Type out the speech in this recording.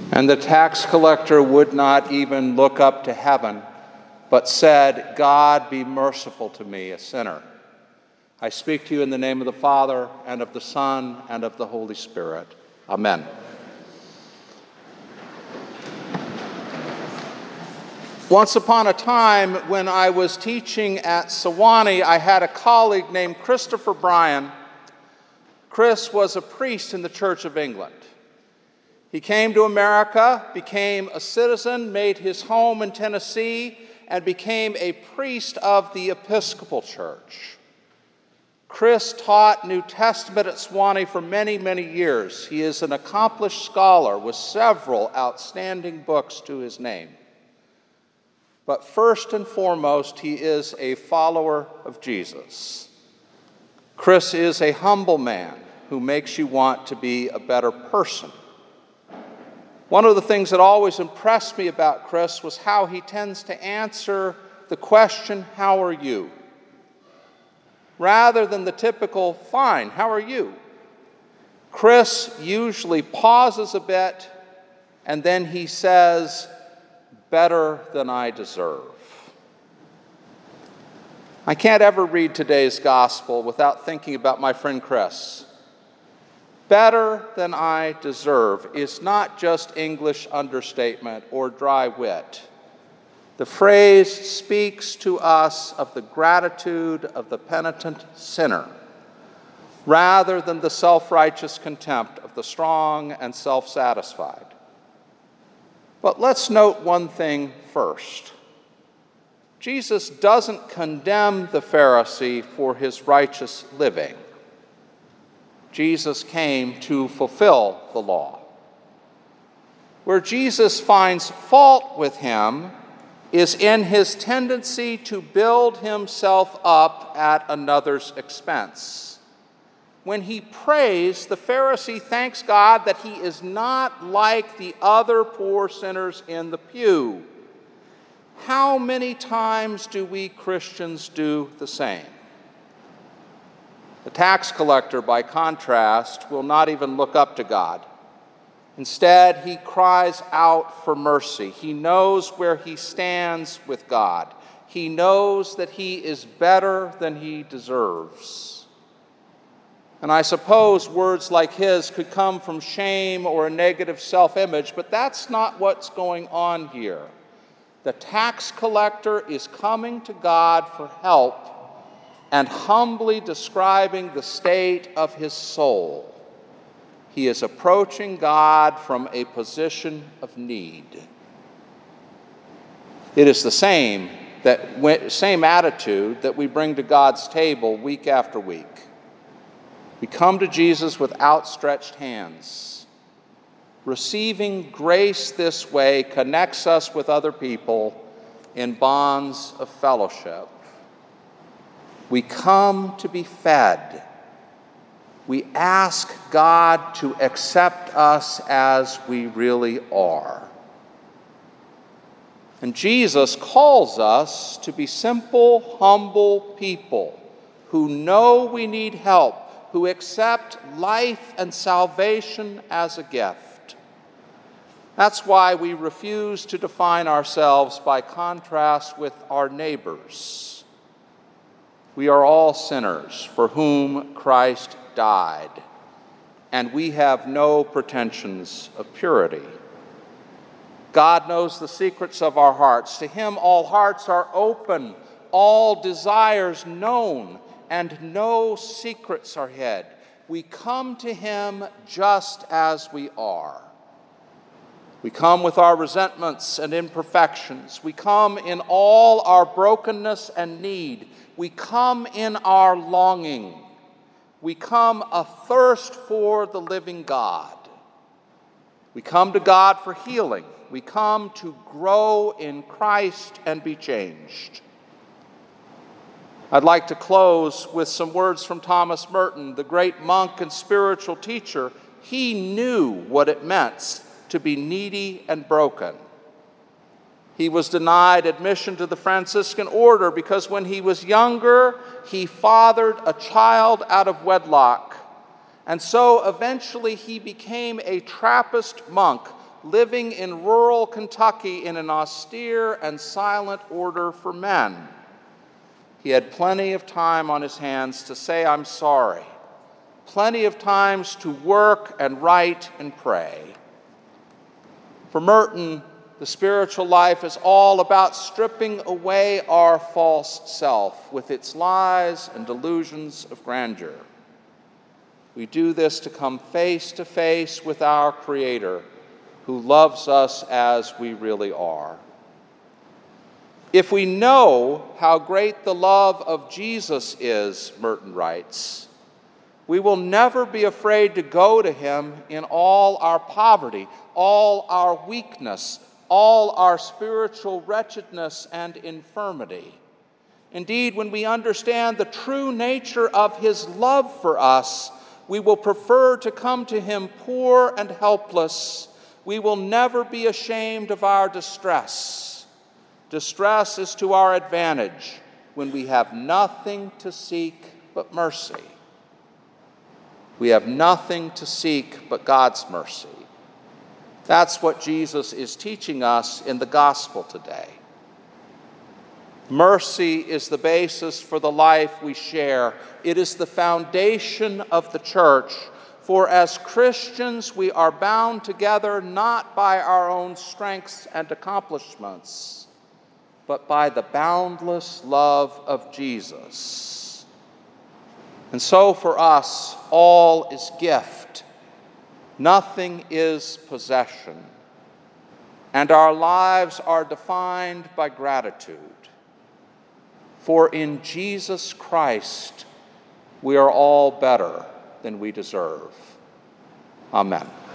And the tax collector would not even look up to heaven, but said, God, be merciful to me, a sinner. I speak to you in the name of the Father, and of the Son, and of the Holy Spirit. Amen. Once upon a time, when I was teaching at Sewanee, I had a colleague named Christopher Bryan. Chris was a priest in the Church of England. He came to America, became a citizen, made his home in Tennessee, and became a priest of the Episcopal Church. Chris taught New Testament at Sewanee for many, many years. He is an accomplished scholar with several outstanding books to his name. But first and foremost, he is a follower of Jesus. Chris is a humble man who makes you want to be a better person. One of the things that always impressed me about Chris was how he tends to answer the question, how are you? Rather than the typical, fine, how are you? Chris usually pauses a bit, and then he says, better than I deserve. I can't ever read today's gospel without thinking about my friend Chris. Better than I deserve is not just English understatement or dry wit. The phrase speaks to us of the gratitude of the penitent sinner, rather than the self-righteous contempt of the strong and self-satisfied. But let's note one thing first. Jesus doesn't condemn the Pharisee for his righteous living. Jesus came to fulfill the law. Where Jesus finds fault with him is in his tendency to build himself up at another's expense. When he prays, the Pharisee thanks God that he is not like the other poor sinners in the pew. How many times do we Christians do the same? The tax collector, by contrast, will not even look up to God. Instead, he cries out for mercy. He knows where he stands with God. He knows that he is better than he deserves. And I suppose words like his could come from shame or a negative self-image, but that's not what's going on here. The tax collector is coming to God for help and humbly describing the state of his soul. He is approaching God from a position of need. It is the same attitude that we bring to God's table week after week. We come to Jesus with outstretched hands. Receiving grace this way connects us with other people in bonds of fellowship. We come to be fed. We ask God to accept us as we really are. And Jesus calls us to be simple, humble people who know we need help, who accept life and salvation as a gift. That's why we refuse to define ourselves by contrast with our neighbors. We are all sinners for whom Christ died, and we have no pretensions of purity. God knows the secrets of our hearts. To him all hearts are open, all desires known, and no secrets are hid. We come to him just as we are. We come with our resentments and imperfections. We come in all our brokenness and need. We come in our longing. We come athirst for the living God. We come to God for healing. We come to grow in Christ and be changed. I'd like to close with some words from Thomas Merton, the great monk and spiritual teacher. He knew what it meant to be needy and broken. He was denied admission to the Franciscan order because when he was younger, he fathered a child out of wedlock. And so eventually he became a Trappist monk living in rural Kentucky in an austere and silent order for men. He had plenty of time on his hands to say, "I'm sorry," plenty of times to work and write and pray. For Merton, the spiritual life is all about stripping away our false self with its lies and delusions of grandeur. We do this to come face to face with our Creator, who loves us as we really are. If we know how great the love of Jesus is, Merton writes, we will never be afraid to go to him in all our poverty, all our weakness, all our spiritual wretchedness and infirmity. Indeed, when we understand the true nature of his love for us, we will prefer to come to him poor and helpless. We will never be ashamed of our distress. Distress is to our advantage when we have nothing to seek but mercy. We have nothing to seek but God's mercy. That's what Jesus is teaching us in the gospel today. Mercy is the basis for the life we share. It is the foundation of the church. For as Christians, we are bound together not by our own strengths and accomplishments, but by the boundless love of Jesus. And so for us, all is gift. Nothing is possession. And our lives are defined by gratitude. For in Jesus Christ, we are all better than we deserve. Amen.